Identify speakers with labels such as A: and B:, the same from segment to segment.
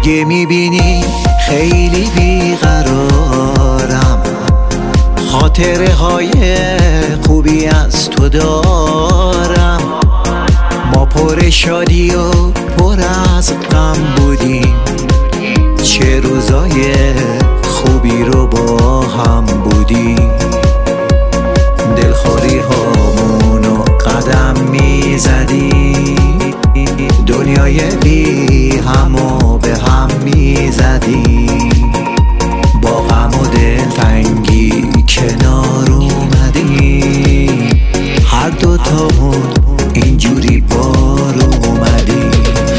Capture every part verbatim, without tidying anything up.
A: اگه میبینی خیلی بیقرارم، خاطره های خوبی از تو دارم. ما پر شادی و پر از غم بودیم، چه روزای خوبی رو با هم بودیم. دلخوری هامونو قدم میزدیم، دنیای بی همو به هم میزدیم. با غم و دلتنگی کنار اومدیم، هر دوتامون اینجوری بار اومدیم.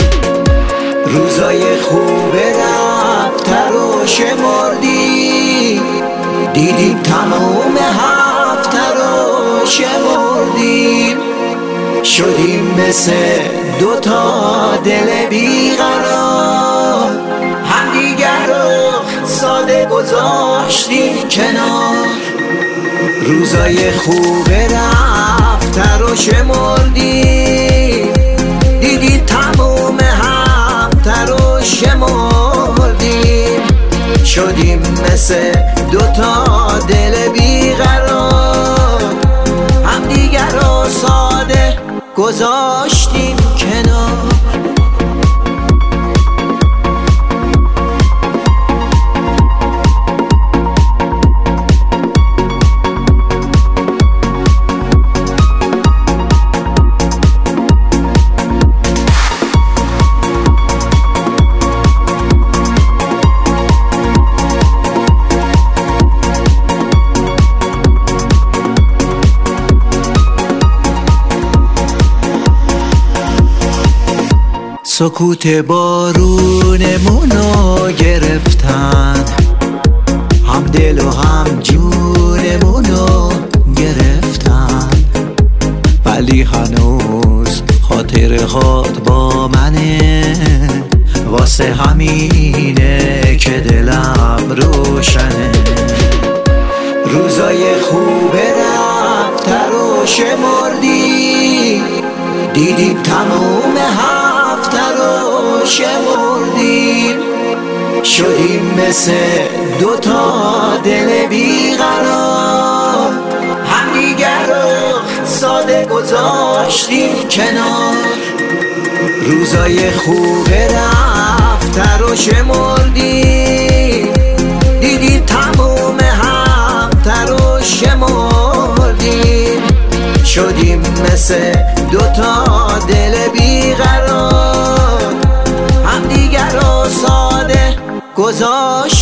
A: روزای خوب رفته رو شمردیم، دیدیم تمام هفته رو شمردیم. شدیم مثل دوتا دل بیقرار، همدیگر رو ساده گذاشتیم کنار. روزای خوب رفته رو شمردیم، دیدیم تمام هفته رو شمردیم. شدیم مثل دوتا دل بیقرار، همدیگر رو ساده گذاشتیم کنار. سکوت بارونمونو گرفتن، هم دل و هم جونمونو گرفتن. ولی هنوز خاطر هات با منه، واسه همینه که دلم روشنه. روزای خوب رفته رو شمردی، دیدیم تموم هفته رو شمردیم. شدیم مثل دوتا دل بیقرار، همدیگر رو ساده گذاشتیم کنار. روزای خوب رفته رو شمردیم، دیدیم تموم هفته رو شمردیم. شدیم مثل دوتا دل بیقرار، همدیگر رو ساده گذاشت